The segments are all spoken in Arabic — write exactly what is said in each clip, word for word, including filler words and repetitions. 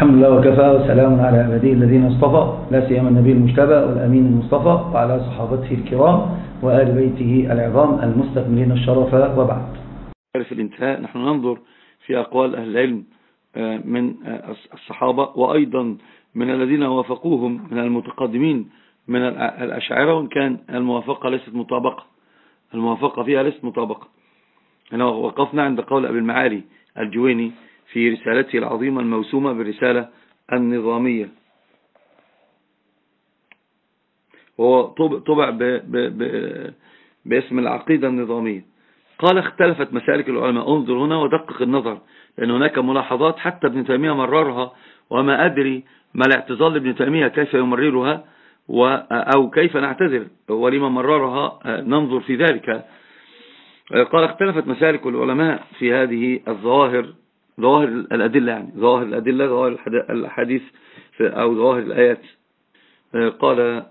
الحمد لله وكفى، وسلام على عباده الذين اصطفى، لا سيما النبي المجتبى والأمين المصطفى وعلى صحابته الكرام وآل بيته العظام المستكملين الشرف، وبعد. في الانتهاء نحن ننظر في أقوال أهل العلم من الصحابة وأيضا من الذين وافقوهم من المتقدمين من الأشاعرة، وإن كان الموافقة ليست مطابقة، الموافقة فيها ليست مطابقة. أنا وقفنا عند قول أبي المعالي الجويني في رسالته العظيمة الموسومة بالرسالة النظامية، وهو طبع باسم العقيدة النظامية. قال: اختلفت مسالك العلماء. انظر هنا ودقق النظر، لأن هناك ملاحظات حتى ابن تيمية مررها، وما أدري ما الاعتذار لابن تيمية كيف يمررها أو كيف نعتذر ولما مررها، ننظر في ذلك. قال: اختلفت مسالك العلماء في هذه الظواهر، ظواهر الأدلة، يعني ظواهر الأدلة، ظواهر الحديث أو ظواهر الآيات. قال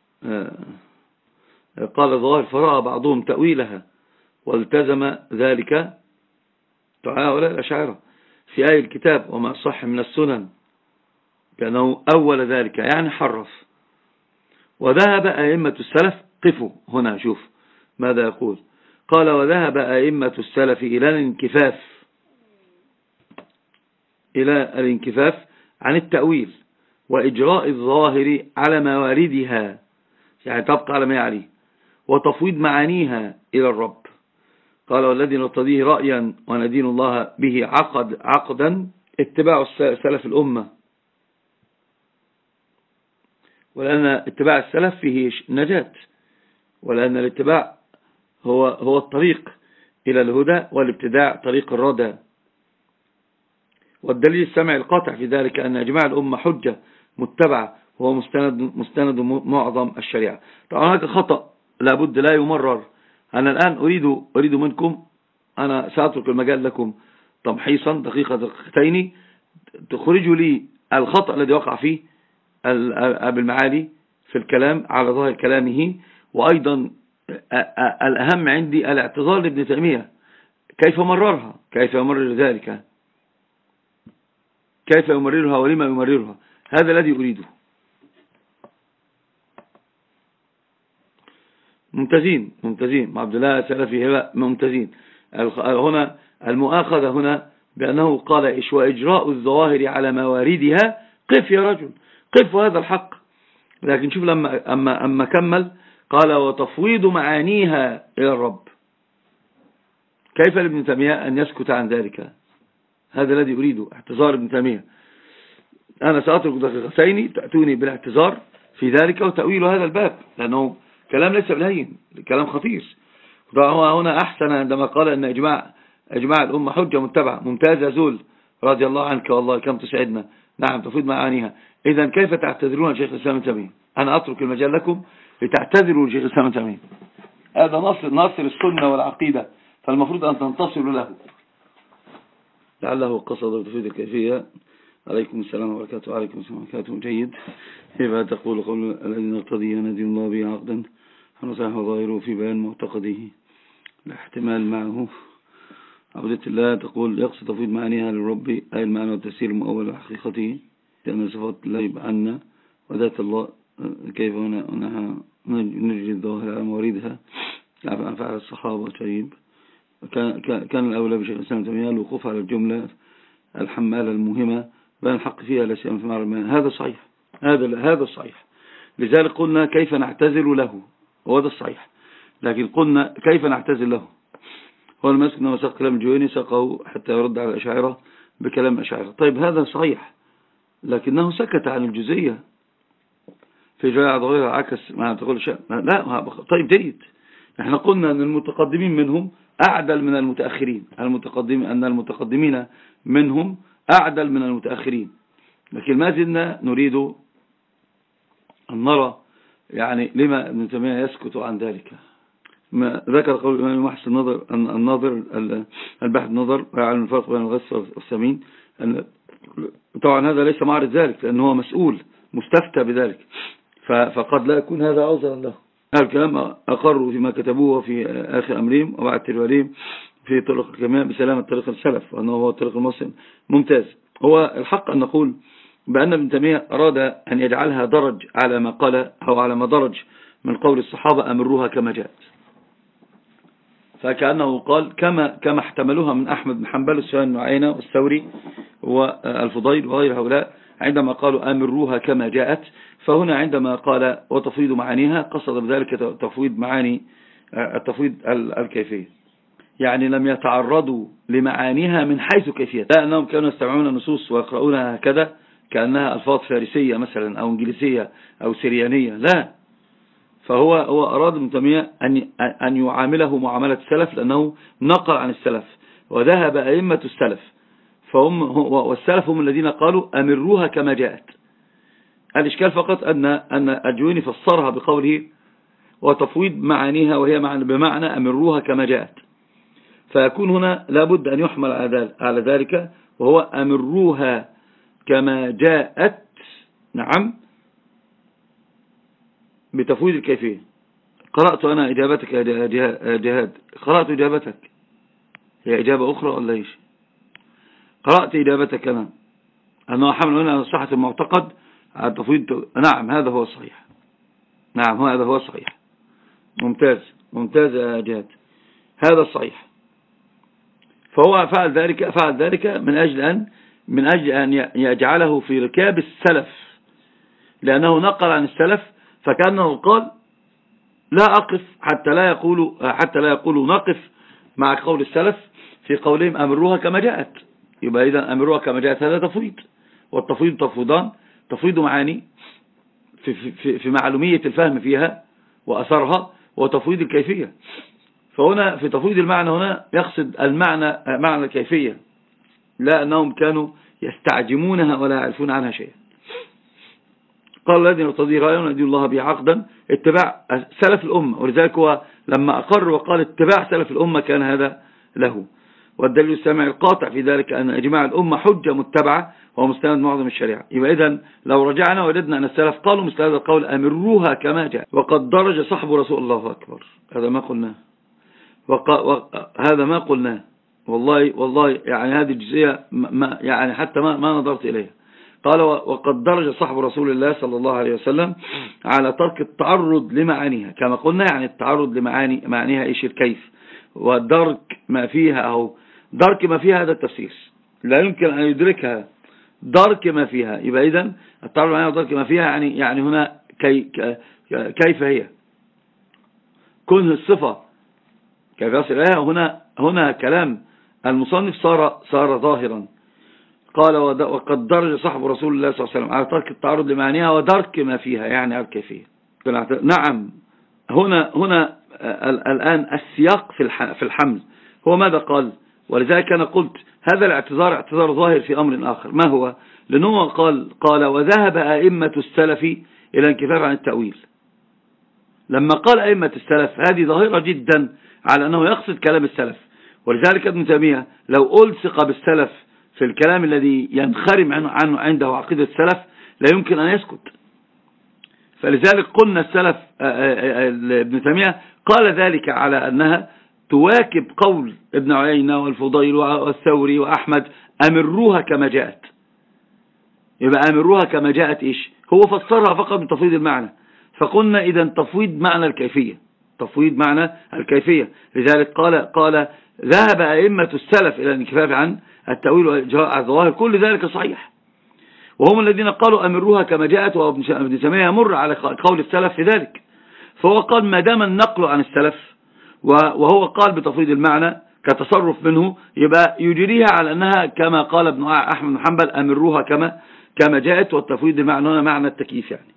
قال ظواهر فرأى بعضهم تأويلها والتزم ذلك هؤلاء الأشاعرة في آي الكتاب وما صح من السنن، كأنه أول ذلك يعني حرف. وذهب أئمة السلف، قفوا هنا شوف ماذا يقول. قال: وذهب أئمة السلف إلى الانكفاف إلى الانكفاف عن التأويل وإجراء الظاهر على مواردها، يعني تبقى على ما يعليه، وتفويض معانيها إلى الرب. قال: والذي نرتضيه رأيا وندين الله به عقد عقدا اتباع سلف الأمة، ولأن اتباع السلف فيه نجاة، ولأن الاتباع هو هو الطريق إلى الهدى، والابتداع طريق الردى. والدليل السمع القاطع في ذلك أن إجماع الأمة حجة متبعة، وهو مستند مستند معظم الشريعة. طبعا هذا خطأ لابد لا يمرر. أنا الآن أريد أريد منكم، أنا سأترك المجال لكم تمحيصا دقيقة دقيقتين تخرجوا لي الخطأ الذي وقع فيه أبي المعالي في الكلام على ظاهر كلامه، وأيضا الأهم عندي الاعتذار لابن تيمية، كيف مررها، كيف يمرر ذلك، كيف يمررها ولما يمررها. هذا الذي أريده. ممتازين ممتازين مع عبد الله سلفي، هبة ممتازين. هنا المؤاخذة هنا بأنه قال: إيش وإجراء الظواهر على مواردها. قف يا رجل، قف هذا الحق. لكن شوف لما أما, أما كمل قال: وتفويض معانيها إلى الرب. كيف لابن تيمية أن يسكت عن ذلك؟ هذا الذي أريده، اعتذار ابن تيمية. أنا سأترك دقيقتين تأتوني بالاعتذار في ذلك وتأويل هذا الباب، لأنه كلام ليس بالهين، كلام خطير. هو هنا أحسن عندما قال أن إجماع إجماع الأمة حجة متبعة. ممتاز يا زول، رضي الله عنك، والله كم تسعدنا. نعم، تفيد معانيها. إذا كيف تعتذرون شيخ الإسلام ابن تيمية؟ أنا أترك المجال لكم لتعتذروا شيخ الإسلام ابن تيمية. هذا ناصر ناصر السنة والعقيدة، فالمفروض أن تنتصروا له. لعله قصد تفيد الكيفية. عليكم السلام وبركاته. وعليكم السلام وبركاته. جيد. كيف تقول قول الذي نرتضيه ندين الله به عقدا حنصح ظاهره في بيان معتقده الاحتمال معه عبدة الله. تقول: يقصد تفويض معانيها للرب، أي المعنى والتفسير المؤول لحقيقته، لأن صفات الله يبقى عنا وذات الله. كيف هنا نجري الظاهر على موردها عن فعل الصحابة. طيب، كان, كان الأولى بشيخ الإسلام ابن تيمية الوقوف على الجملة الحمالة المهمة بين الحق فيها لا سيما في معنى المعنى. هذا صحيح، هذا هذا صحيح. لذلك قلنا كيف نعتذر له، وهذا الصحيح. لكن قلنا كيف نعتذر له. هو المسك أنه ساق كلام الجويني ساقه حتى يرد على الأشاعرة بكلام الأشاعرة. طيب، هذا صحيح، لكنه سكت عن الجزئية في جاء ضغيرة عكس ما تقول شيء. لا، طيب جيد. احنا قلنا أن المتقدمين منهم أعدل من المتأخرين، المتقدمين أن المتقدمين منهم أعدل من المتأخرين، لكن ما زلنا نريد أن نرى يعني لما ابن تيمية يسكت عن ذلك. ما ذكر قول الإمام محسن النظر أن الناظر البحث النظر ويعلم الفرق بين الغث والسمين. طبعا هذا ليس معرض ذلك، لأنه هو مسؤول مستفتى بذلك، فقد لا يكون هذا عذرا له. هذا الكلام أقروا فيما كتبوه في آخر أمرهم وبعد تلواليهم في طرق الكمال بسلامة طريق السلف، وأنه هو طريق المسلم ممتاز. هو الحق أن نقول بأن ابن تيمية أراد أن يجعلها درج على ما قال أو على ما درج من قول الصحابة أمروها كما جاءت، فكأنه قال كما كما احتملوها من أحمد بن حنبل والسفيان بن عيينة والثوري والفضيل وغير هؤلاء عندما قالوا أمروها كما جاءت، فهنا عندما قال وتفويض معانيها قصد بذلك تفويض معاني التفويض الكيفية، يعني لم يتعرضوا لمعانيها من حيث كيفية، لا أنهم كانوا يستمعون النصوص ويقرؤونها هكذا كأنها ألفاظ فارسية مثلا أو إنجليزية أو سريانية، لا، فهو هو أراد ابن تيمية أن أن يعامله معاملة السلف، لأنه نقل عن السلف وذهب أئمة السلف، فهم والسلف هم الذين قالوا أمروها كما جاءت. الإشكال فقط أن أن الجويني فسرها بقوله وتفويض معانيها وهي بمعنى أمروها كما جاءت، فيكون هنا لابد أن يحمل على ذلك وهو أمروها كما جاءت، نعم، بتفويض الكيفية. قرأت أنا إجابتك يا جهاد، قرأت إجابتك، هي إجابة أخرى ولا إيش؟ قرأت إجابتك أنا أنه حمل هنا على صحة المعتقد على تفويض، نعم هذا هو الصحيح، نعم هذا هو الصحيح، ممتاز ممتاز يا جهاد، هذا الصحيح. فهو فعل ذلك فعل ذلك من أجل أن من أجل أن يجعله في ركاب السلف، لأنه نقل عن السلف، فكأنه قال لا أقف حتى لا يقولوا حتى لا يقولوا نقف مع قول السلف في قولهم أمروها كما جاءت، يبقى إذا أمروها كما جاءت هذا تفويض، والتفويض تفويضان، تفويض معاني في, في, في معلومية الفهم فيها وأثرها، وتفويض الكيفية. فهنا في تفويض المعنى هنا يقصد المعنى معنى الكيفية، لا أنهم كانوا يستعجمونها ولا يعرفون عنها شيئا. قال الذين يرتضي رأيهم يدين الله به عقدا اتباع سلف الأمة، ولذلك هو لما أقر وقال اتباع سلف الأمة كان هذا له، والدليل السامع القاطع في ذلك أن إجماع الأمة حجة متبعة وهو مستند معظم الشريعة. يبقى إذن لو رجعنا وجدنا أن السلف قالوا مثل هذا القول أمروها كما جاء، وقد درج صحب رسول الله أكبر، هذا ما قلناه، هذا ما قلناه والله والله يعني هذه الجزئية ما يعني حتى ما ما نظرت إليها. قال وقد درج صحب رسول الله صلى الله عليه وسلم على ترك التعرض لمعانيها، كما قلنا يعني التعرض لمعاني معانيها إيش الكيف، ودرك ما فيها أو درك ما فيها، هذا التفسير لا يمكن أن يدركها، درك ما فيها. يبقى إذن التعرض معانيها ودرك ما فيها يعني يعني هنا كي كيف هي كنه الصفة كيف يصل إليها. هنا هنا كلام المصنف صار صار ظاهرا. قال وقد درج صحب رسول الله صلى الله عليه وسلم على ترك التعرض لمعانيها ودرك ما فيها يعني على الكيفية. نعم هنا هنا الآن السياق في في الحمل هو ماذا قال، ولذلك أنا قلت هذا الاعتذار اعتذار ظاهر في أمر آخر، ما هو؟ لأنه قال قال وذهب أئمة السلف إلى انكفاف عن التأويل. لما قال أئمة السلف هذه ظاهرة جدا على أنه يقصد كلام السلف، ولذلك ابن تيمية لو ألصق بالسلف في الكلام الذي ينخرم عنه عنده عقيدة السلف لا يمكن أن يسكت. فلذلك قلنا السلف ابن تيمية قال ذلك على أنها تواكب قول ابن عيينة والفضيل والثوري وأحمد أمروها كما جاءت. يبقى أمروها كما جاءت إيش؟ هو فسرها فقط بتفويض المعنى، فقلنا إذا تفويض معنى الكيفية، تفويض معنى الكيفية. لذلك قال قال ذهب أئمة السلف إلى الانكفاف عن التأويل والظواهر، كل ذلك صحيح، وهم الذين قالوا أمروها كما جاءت، وابن تيمية يمر على قول السلف في ذلك. فهو قال ما دام النقل عن السلف وهو قال بتفويض المعنى كتصرف منه، يبقى يجريها على أنها كما قال ابن أحمد بن حنبل أمروها كما كما جاءت، والتفويض المعنى هنا معنى التكييف يعني.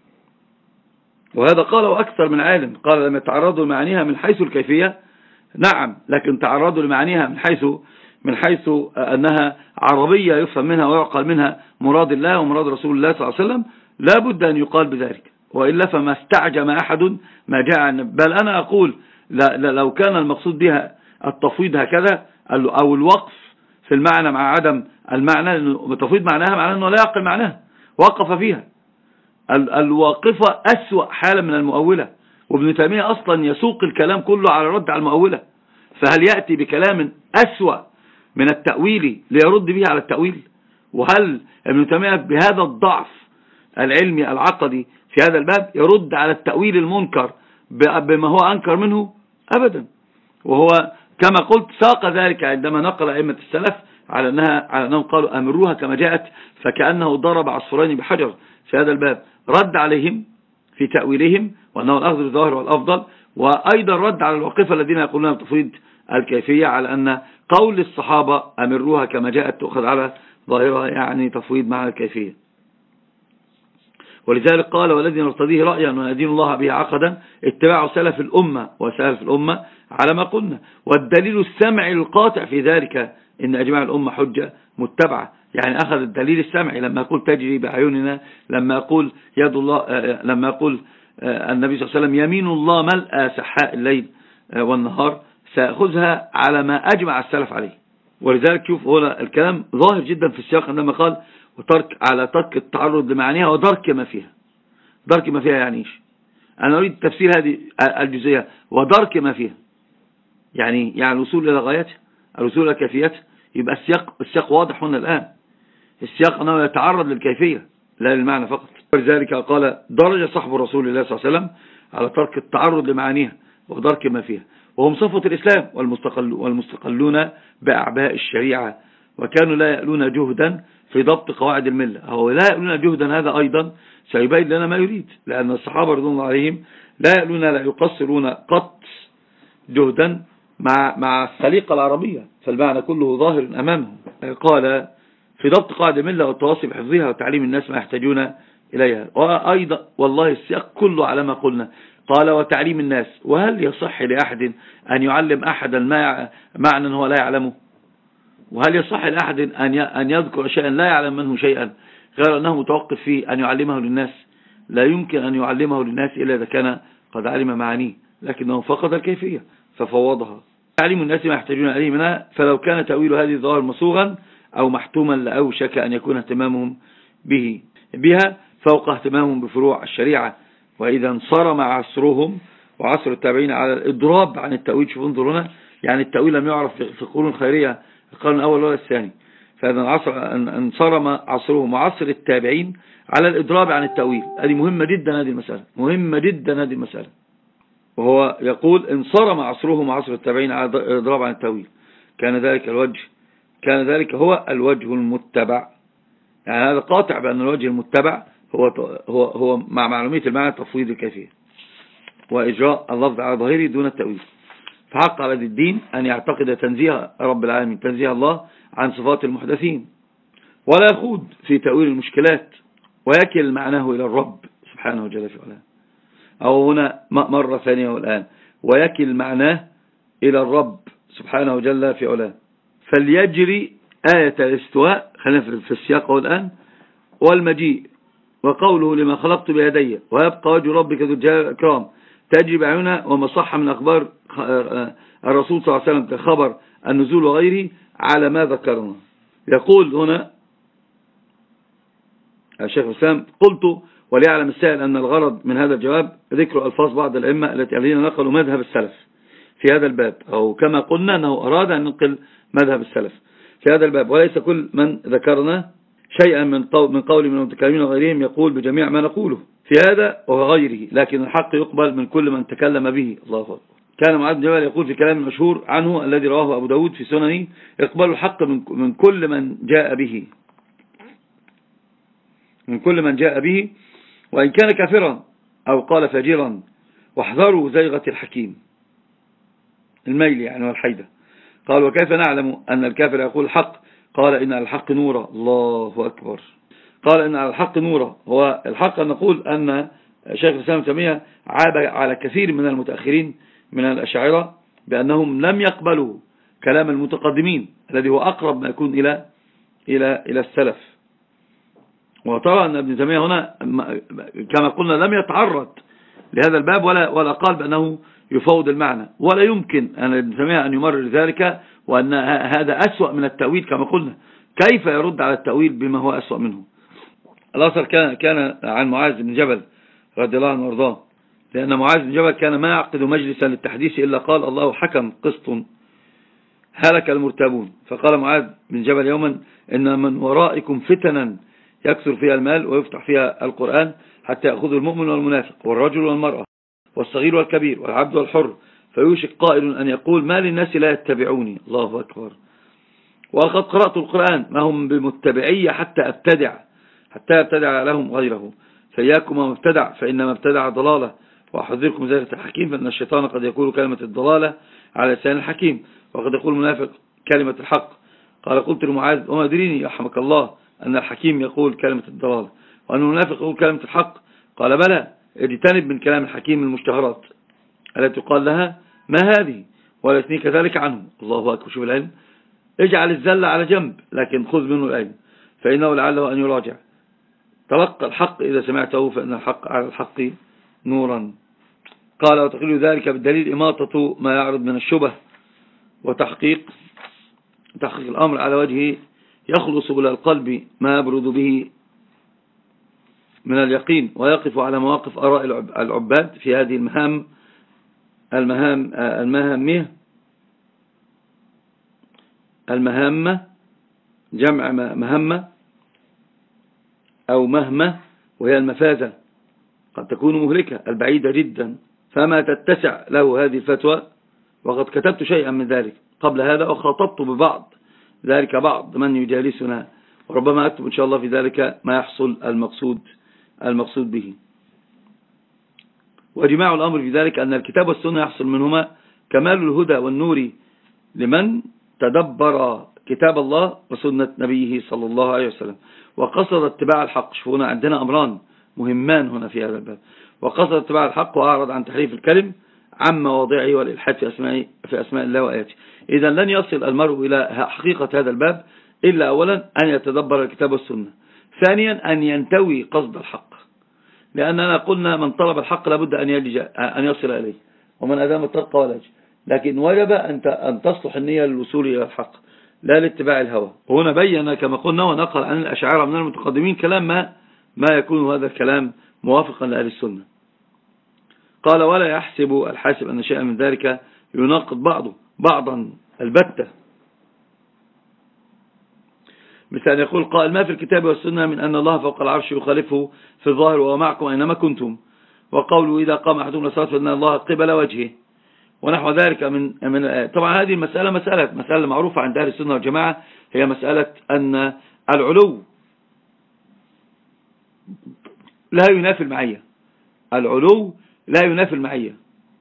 وهذا قاله أكثر من عالم، قال لما تعرضوا لمعانيها من حيث الكيفية نعم، لكن تعرضوا لمعانيها من حيث من حيث أنها عربية يفهم منها ويعقل منها مراد الله ومراد رسول الله صلى الله عليه وسلم، لا بد أن يقال بذلك، وإلا فما استعجم أحد ما جاء عن. بل أنا أقول لو كان المقصود بها التفويض هكذا أو الوقف في المعنى مع عدم المعنى، التفويض معناها معناه أنه لا يعقل معناها وقف فيها. الواقفة أسوأ حالا من المؤولة، وابن تيمية أصلا يسوق الكلام كله على رد على المؤولة، فهل يأتي بكلام أسوأ من التأويل ليرد به على التأويل؟ وهل ابن تيمية بهذا الضعف العلمي العقدي في هذا الباب يرد على التأويل المنكر بما هو أنكر منه؟ أبدا. وهو كما قلت ساق ذلك عندما نقل أئمة السلف على أنها على أنهم قالوا أمروها كما جاءت، فكأنه ضرب عصفورين بحجر في هذا الباب. رد عليهم في تأويلهم وأنه الأخذ بالظاهر والأفضل، وأيضا رد على الواقفة الذين يقولون بتفويض الكيفية على أن قول الصحابة أمروها كما جاءت تأخذ على ظاهرها يعني تفويض مع الكيفية. ولذلك قال والذي نرتضيه رأيا وندين الله به عقدا اتباع سلف الأمة وسلف الأمة على ما قلنا، والدليل السمعي القاطع في ذلك إن أجماع الأمة حجة متبعة. يعني أخذ الدليل السمعي لما يقول تجري بأعيننا، لما يقول يد الله، لما يقول النبي صلى الله عليه وسلم يمين الله ملأ سحاء الليل والنهار، سأخذها على ما أجمع السلف عليه. ولذلك شوف هنا الكلام ظاهر جدا في السياق عندما قال وترك على ترك التعرض لمعانيها ودرك ما فيها. درك ما فيها يعني ايش؟ أنا أريد تفسير هذه الجزئية. ودرك ما فيها يعني يعني الوصول إلى غايته، الوصول إلى كيفيته. يبقى السياق السياق واضح هنا الآن. السياق أنه يتعرض للكيفية لا للمعنى فقط. ولذلك قال درج صحب رسول الله صلى الله عليه وسلم على ترك التعرض لمعانيها ودرك ما فيها، وهم صفوة الإسلام والمستقل والمستقلون بأعباء الشريعة، وكانوا لا يألون جهدا في ضبط قواعد الملة. هو لا يألون جهدا هذا أيضا سيبين لنا ما يريد، لأن الصحابة رضي الله عليهم لا يألون لا يقصرون قط جهدا مع مع السليقة العربية، فالمعنى كله ظاهر أمامهم. قال في ضبط قواعد الملة والتواصي بحفظها وتعليم الناس ما يحتاجون إليها. وأيضا والله السياق كله على ما قلنا. قال وتعليم الناس، وهل يصح لأحد أن يعلم أحدا ما معنى هو لا يعلمه؟ وهل يصح لأحد أن يذكر شيئا لا يعلم منه شيئا غير أنه متوقف فيه أن يعلمه للناس؟ لا يمكن أن يعلمه للناس إلا إذا كان قد علم معانيه، لكنه فقد الكيفية ففوضها. تعليم الناس ما يحتاجون إليه منها، فلو كان تأويل هذه الظاهر مسوغا أو محتوما لأوشك أن يكون اهتمامهم به بها فوق اهتمامهم بفروع الشريعة. وإذا انصرم عصرهم وعصر التابعين على الإضراب عن التأويل، شوف انظر هنا، يعني التأويل لم يعرف في القرون الخيرية القرن الأول ولا الثاني، فإذا انصرم عصرهم وعصر التابعين على الإضراب عن التأويل. هذه مهمة جدا، هذه المسألة مهمة جدا هذه المسألة. وهو يقول انصرم عصرهم وعصر التابعين على الإضراب عن التأويل، كان ذلك الوجه كان ذلك هو الوجه المتبع. يعني هذا قاطع بأن الوجه المتبع هو هو هو مع معلومية المعنى تفويض الكيفية وإجراء اللفظ على ظاهره دون التأويل. فحق على ذي الدين أن يعتقد تنزيه رب العالمين، تنزيه الله عن صفات المحدثين، ولا يخوض في تأويل المشكلات، ويكل معناه إلى الرب سبحانه وجل في علاه. أو هنا مرة ثانية والآن ويكل معناه إلى الرب سبحانه وجل في علاه. فليجري آية الاستواء، خلينا في السياق الآن، والمجيء وقوله لما خلقت بيدي ويبقى وجه ربك ذو الجلال والإكرام تجري بعيننا، وما صح من أخبار الرسول صلى الله عليه وسلم كخبر النزول وغيره على ما ذكرنا. يقول هنا الشيخ الإسلام قلت وليعلم السائل أن الغرض من هذا الجواب ذكر ألفاظ بعض الأئمة التي الذين نقلوا مذهب السلف في هذا الباب، أو كما قلنا أنه أراد أن ننقل مذهب السلف في هذا الباب، وليس كل من ذكرنا شيئا من من قول من المتكلمين وغيرهم يقول بجميع ما نقوله في هذا وغيره، لكن الحق يقبل من كل من تكلم به. الله أكبر. كان معاذ بن جبل يقول في كلام مشهور عنه الذي رواه أبو داود في سننه يقبل الحق من كل من جاء به من كل من جاء به وإن كان كافرا أو قال فاجرا، واحذروا زيغة الحكيم، الميل يعني والحيدة. قال وكيف نعلم أن الكافر يقول الحق؟ قال إن على الحق نورا. الله أكبر. قال إن على الحق نورا. هو الحق أن نقول أن شيخ الإسلام ابن تيمية عاب على كثير من المتأخرين من الأشاعرة بأنهم لم يقبلوا كلام المتقدمين الذي هو أقرب ما يكون إلى إلى إلى السلف. وترى أن ابن تيمية هنا كما قلنا لم يتعرض لهذا الباب ولا ولا قال بأنه يفوض المعنى، ولا يمكن أن ابن تيمية أن يمرر ذلك، وأن هذا أسوأ من التأويل كما قلنا. كيف يرد على التأويل بما هو أسوأ منه؟ الأثر كان كان عن معاذ بن جبل رضي الله عنه وارضاه، لأن معاذ بن جبل كان ما يعقد مجلسا للتحديث إلا قال الله حكم قسط هلك المرتابون. فقال معاذ بن جبل يوما إن من ورائكم فتنا يكثر فيها المال ويفتح فيها القرآن حتى يأخذ المؤمن والمنافق والرجل والمرأة والصغير والكبير والعبد والحر، فيوشك قائل أن يقول ما للناس لا يتبعوني. الله أكبر. وقد قرأت القرآن ما هم بمتبعية حتى أبتدع حتى أبتدع لهم غيره، فإياكم وما ابتدع فإنما ابتدع ضلالة، وأحذركم زيغة الحكيم فإن الشيطان قد يقول كلمة الضلالة على لسان الحكيم، وقد يقول المنافق كلمة الحق. قال قلت لمعاذ وما أدريني يرحمك الله أن الحكيم يقول كلمة الضلالة وأن المنافق يقول كلمة الحق؟ قال بلى، اجتنب من كلام الحكيم المشتهرات التي قال لها ما هذه ولا يثنيك ذلك عنه. الله أكبر. شوف العلم، اجعل الزل على جنب لكن خذ منه العلم، فإنه لعله أن يراجع. تلقى الحق إذا سمعته فإن الحق على الحق نورا. قال وتقول ذلك بالدليل إماطة ما يعرض من الشبه وتحقيق تحقيق الأمر على وجهه يخلص إلى القلب ما يبرد به من اليقين، ويقف على مواقف آراء العباد في هذه المهام المهام المهامية المهمة جمع مهمة أو مهمة، وهي المفازة قد تكون مهلكة البعيدة جدا، فما تتسع له هذه الفتوى. وقد كتبت شيئا من ذلك قبل هذا وخاطبت ببعض ذلك بعض من يجالسنا، وربما أكتب إن شاء الله في ذلك ما يحصل المقصود المقصود به. وجماع الأمر في ذلك أن الكتاب والسنة يحصل منهما كمال الهدى والنور لمن تدبر كتاب الله وسنة نبيه صلى الله عليه وسلم وقصد اتباع الحق. شوفونا عندنا أمران مهمان هنا في هذا الباب، وقصد اتباع الحق وأعرض عن تحريف الكلم عن مواضعه والإلحاد في أسماء في أسماء الله وآياته. إذا لن يصل المرء إلى حقيقة هذا الباب إلا أولا أن يتدبر الكتاب والسنة، ثانيا أن ينتوي قصد الحق، لأننا قلنا من طلب الحق لابد أن يلجأ أن يصل إليه، ومن أدام الطرق ولج، لكن وجب أن تصلح النية للوصول إلى الحق لا لاتباع الهوى. وهنا بيّن كما قلنا ونقل عن الأشاعرة من المتقدمين كلام ما ما يكون هذا الكلام موافقا لأهل السنة. قال ولا يحسب الحاسب أن شيئا من ذلك يناقض بعضه بعضا البتة، مثل أن يقول قائل ما في الكتاب والسنة من أن الله فوق العرش يخالفه في الظاهر وهو معكم أينما كنتم، وقوله إذا قام أحدكم للصلاة فإن الله قبل وجهه، ونحو ذلك من من طبعا هذه المسألة مسألة مسألة معروفة عند أهل السنة والجماعة، هي مسألة أن العلو لا ينافي المعية. العلو لا ينافي المعية.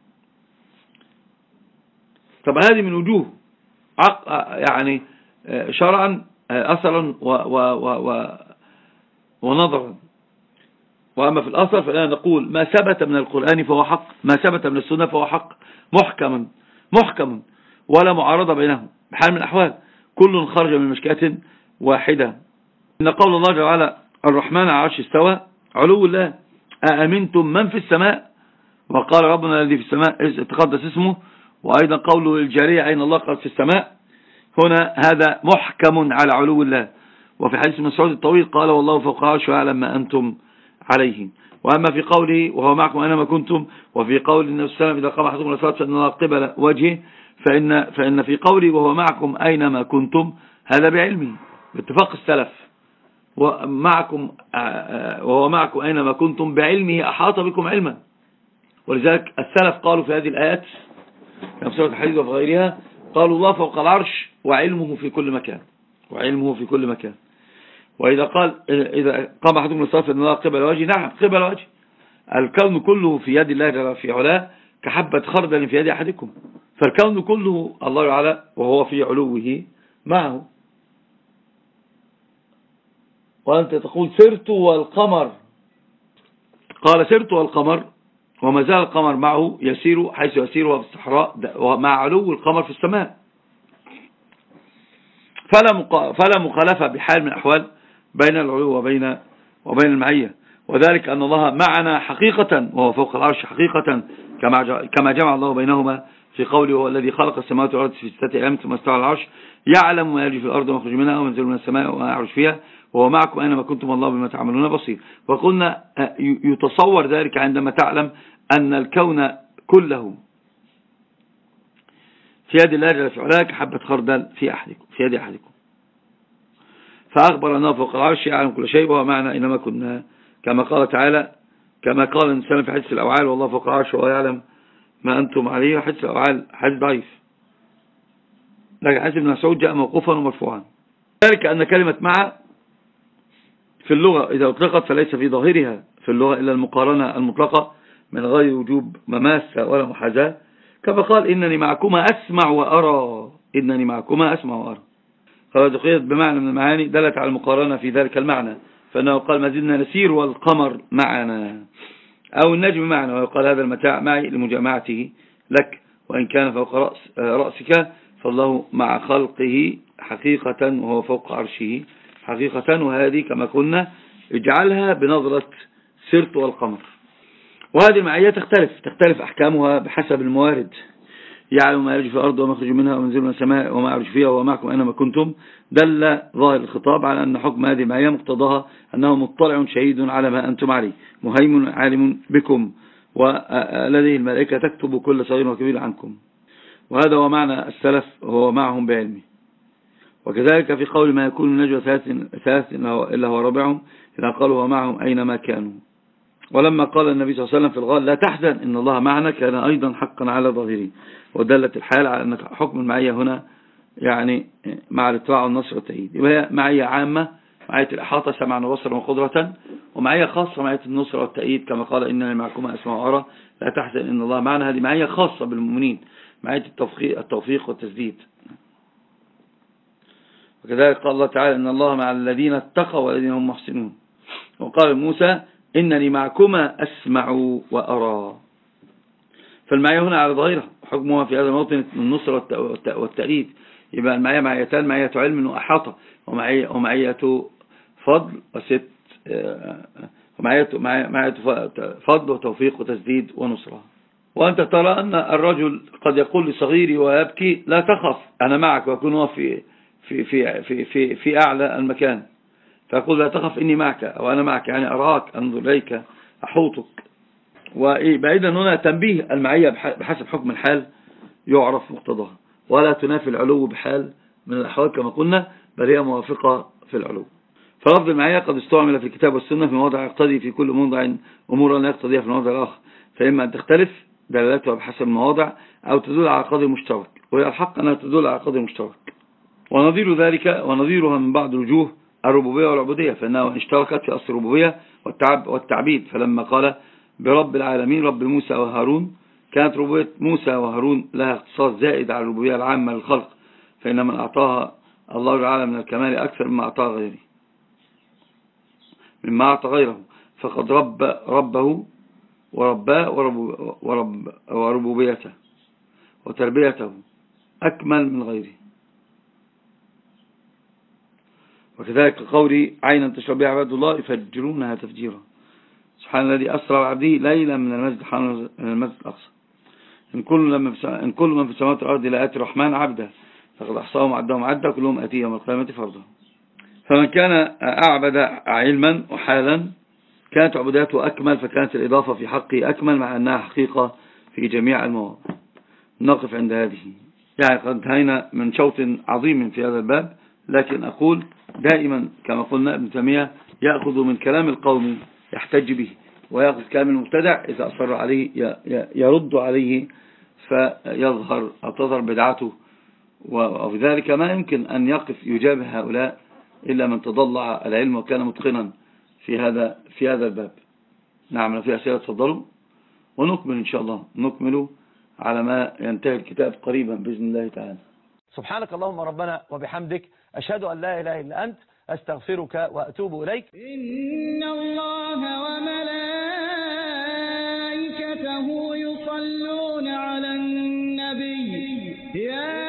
طب هذه من وجوه يعني شرعا أصلا و و و و ونظرا. وأما في الأصل فلا نقول ما ثبت من القرآن فهو حق، ما ثبت من السنة فهو حق محكما محكما ولا معارضة بينهم بحال من الأحوال، كل خرج من مشكاة واحدة. إن قول الله جل وعلا الرحمن على العرش استوى علو الله أأمنتم من في السماء، وقال ربنا الذي في السماء تقدس اسمه، وأيضا قوله الجارية أين الله قال في السماء، هنا هذا محكم على علو الله. وفي حديث ابن مسعود الطويل قال والله فوق عرشه يعلم ما أنتم عليه. وأما في قوله وهو معكم أينما كنتم، وفي قول النبي صلى الله عليه وسلم إذا قام أحدكم للصلاة فإن الله قبل وجهه، فإن, فإن في قوله وهو معكم أينما كنتم هذا بعلمه باتفاق السلف، ومعكم وهو معكم أينما كنتم بعلمه أحاط بكم علما. ولذلك السلف قالوا في هذه الآيات كما في سورة الحديد وفي غيرها قالوا الله فوق العرش وعلمه في كل مكان، وعلمه في كل مكان. وإذا قال إذا قام أحدكم للصلاة فإن الله قبل وجهه، نعم قبل وجهه. الكون كله في يد الله جل في علاه كحبة خردل في يد أحدكم، فالكون كله الله تعالى وهو في علوه معه. وأنت تقول سرت والقمر، قال سرت والقمر وما زال القمر معه يسير حيث يسير في الصحراء ومع علو القمر في السماء، فلا فلا مخالفة بحال من الأحوال بين العلو وبين وبين المعية. وذلك أن الله معنا حقيقة وهو فوق العرش حقيقة، كما كما جمع الله بينهما في قوله هو الذي خلق السماوات والأرض في ستة أيام ثم استوى على العرش يعلم ما يجري في الأرض وما يخرج منها وما ينزل من السماء وما يعرج فيها وهو معكم أينما كنتم الله بما تعملون بصير. وقلنا يتصور ذلك عندما تعلم أن الكون كله في يد الله جل في علاه كحبة خردل في أحدكم في يد أحدكم. فأخبر أنه فوق العرش يعلم كل شيء، وهو معنى إنما كنا كما قال تعالى، كما قال الإنسان في حديث الأوعال والله فوق العرش وهو يعلم ما أنتم عليه. حديث الأوعال حديث ضعيف، لكن حديث ابن مسعود جاء موقوفا ومرفوعا. ذلك أن كلمة مع في اللغة إذا أطلقت فليس في ظاهرها في اللغة إلا المقارنة المطلقة من غير وجوب مماسة ولا محاذاة، كما قال إنني معكما أسمع وأرى، إنني معكما أسمع وأرى. فإذا قيلت بمعنى من المعاني دلت على المقارنة في ذلك المعنى، فإنه قال ما زلنا نسير والقمر معنا، أو النجم معنا، ويقال هذا المتاع معي لمجامعته لك وإن كان فوق رأس رأسك، فالله مع خلقه حقيقة وهو فوق عرشه حقيقة. وهذه كما قلنا اجعلها بنظرة سرت والقمر. وهذه المعية تختلف تختلف أحكامها بحسب الموارد. يعلم ما يرجو في الأرض وما يخرج منها ومنزل من السماء وما يعرج فيها وهو معكم أينما كنتم. دل ظاهر الخطاب على أن حكم هذه المعية مقتضاها أنه مطلع شهيد على ما أنتم عليه، مهيمن عالم بكم، ولديه الملائكة تكتب كل صغير وكبير عنكم. وهذا هو معنى السلف، هو معهم بعلمه. وكذلك في قول ما يكون النجوى ثلاث إلا هو رابعهم إذا قالوا هو معهم أينما كانوا. ولما قال النبي صلى الله عليه وسلم في الغار لا تحزن إن الله معنا كان أيضا حقا على ظاهره. ودلت الحال على أن حكم المعية هنا يعني مع الاطلاع والنصر والتأييد، وهي معية عامة، معية الإحاطة سمعا وبصرا وقدرة، ومعية خاصة معية النصر والتأييد كما قال إنني معكما أسمع وأرى لا تحزن إن الله معنا. هذه معية خاصة بالمؤمنين، معية التوفيق والتسديد. وكذلك قال الله تعالى إن الله مع الذين اتقوا والذين هم محسنون. وقال موسى إنني معكما أسمع وأرى. فالمعية هنا على ظاهرة، حكمها في هذا الموطن النصر والتأييد. يبقى المعية معيتان، معية علم وأحاطة، ومعية, ومعية فضل وست ومعية معية فضل وتوفيق وتسديد ونصرة. وأنت ترى أن الرجل قد يقول لصغيري ويبكي لا تخف أنا معك، ويكون في في في في في في أعلى المكان، فيقول لا تخف إني معك أو أنا معك، يعني أراك أنظر إليك أحوطك. وبعيدا هنا تنبيه المعية بحسب حكم الحال يعرف مقتضاها، ولا تنافي العلو بحال من الأحوال كما قلنا، بل هي موافقة في العلو. فلفظ المعية قد استعمل في الكتاب والسنة في مواضع يقتضي في كل موضع أمورا لا يقتضيها في الموضع الآخر، فإما أن تختلف دلالتها بحسب المواضع أو تدل على قدر مشترك، وهي الحق أنها تدل على قدر مشترك. ونظير ذلك ونظيرها من بعض الوجوه الربوبية والعبودية، فإنها اشتركت في أصل الربوبية والتعبيد. فلما قال برب العالمين رب موسى وهارون، كانت ربوبية موسى وهارون لها اختصاص زائد على الربوبية العامة للخلق، فإن من أعطاها الله تعالى من الكمال أكثر مما أعطاه غيره مما أعطى غيره، فقد رب ربه ورباه ورب وربوبيته وتربيته أكمل من غيره. وكذلك قولي عينا تشرب بها عباد الله يفجرونها تفجيرا. سبحان الذي أسرى بعبده ليلا من المسجد الحرام إلى المسجد الأقصى. إن كل إن كل من في السماوات والأرض لا يأتي الرحمن عبدا فقد أحصاهم وعدهم عدا كلهم آتيه يوم القيامة فردا. فمن كان أعبد علما وحالا كانت عبوداته أكمل، فكانت الإضافة في حقه أكمل مع أنها حقيقة في جميع المواضع. نقف عند هذه، يعني قد انتهينا من شوط عظيم في هذا الباب، لكن أقول دائما كما قلنا ابن تيمية يأخذ من كلام القوم يحتج به، ويأخذ كلام المبتدع إذا أصر عليه يرد عليه فيظهر أو تظهر بدعته. وفي ذلك ما يمكن أن يقف يجابه هؤلاء إلا من تضلع العلم وكان متقنا في هذا في هذا الباب. نعم في أسئلة تفضلوا ونكمل إن شاء الله، نكمل على ما ينتهي الكتاب قريبا بإذن الله تعالى. سبحانك اللهم ربنا وبحمدك أشهد أن لا إله إلا أنت أستغفرك وأتوب إليك. إن الله وملائكته يصلون على النبي يا